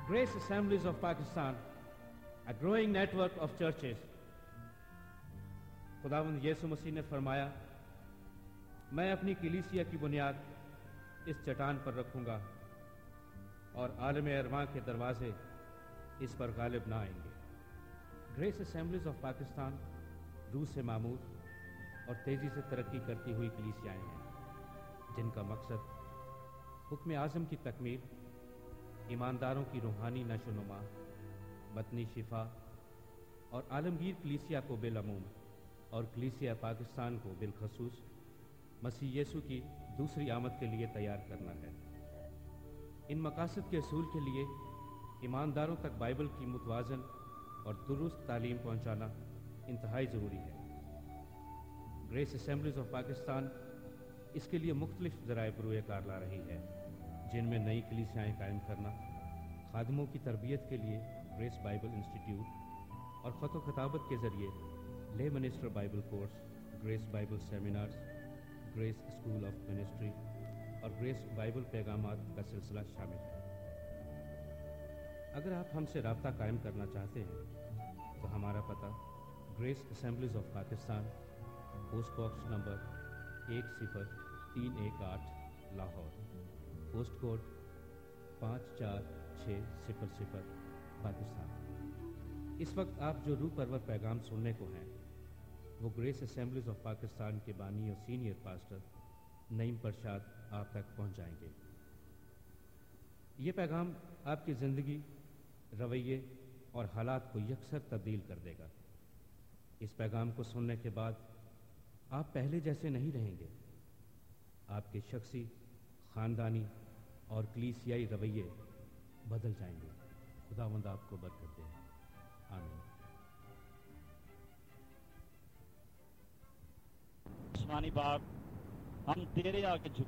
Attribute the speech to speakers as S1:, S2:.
S1: Grace Assemblies of Pakistan, a growing network of churches. खुदावंद यीशु मसीह ने फरमाया, मैं अपनी कलीसिया की बुनियाद इस चट्टान पर रखूंगा और आलम अरवां के दरवाजे इस पर गालिब ना आएंगे। ग्रेस असेंबलीज ऑफ पाकिस्तान रूह से मामूर और तेजी से तरक्की करती हुई कलीसियाएं हैं, जिनका मकसद हुक्म आज़म की तकमील, ईमानदारों की रूहानी नशोनुमा, बतनी शिफा और आलमगीर कलीसिया को बिलअमूम और कलीसिया पाकिस्तान को बिलखसूस मसीह यीशु की दूसरी आमद के लिए तैयार करना है। इन मकासद के असूल के लिए ईमानदारों तक बाइबल की मुतवाज़न और दुरुस्त तालीम पहुँचाना इंतहाई ज़रूरी है। ग्रेस असेंबलीज ऑफ पाकिस्तान इसके लिए मुख्तलिफ ज़राए बरूए कार ला रही है, जिनमें नई कलीसियाएँ कायम करना, खादमों की तरबियत के लिए ग्रेस बाइबल इंस्टीट्यूट और ख़त व खताबत के ज़रिए lay minister Bible course, grace Bible seminars, grace school of ministry और ग्रेस बाइबल पैगामात का सिलसिला शामिल है। अगर आप हमसे राब्ता कायम करना चाहते हैं तो हमारा पता grace assemblies of Pakistan, post box number 10318 Lahore, post code 54600 Pakistan. इस वक्त आप जो रूह परवर पैगाम सुनने को हैं वो ग्रेस असेंबलीज ऑफ पाकिस्तान के बानी और सीनियर पास्टर नईम प्रसाद आप तक पहुंचाएंगे। ये पैगाम आपकी ज़िंदगी, रवैये और हालात को यकसर तब्दील कर देगा। इस पैगाम को सुनने के बाद आप पहले जैसे नहीं रहेंगे। आपके शख्सी, ख़ानदानी और कलीसियाई रवैये बदल जाएंगे। खुदावंद आपको बरकत दे। आमीन।
S2: आसमानी बाप, हम तेरे आगे झुके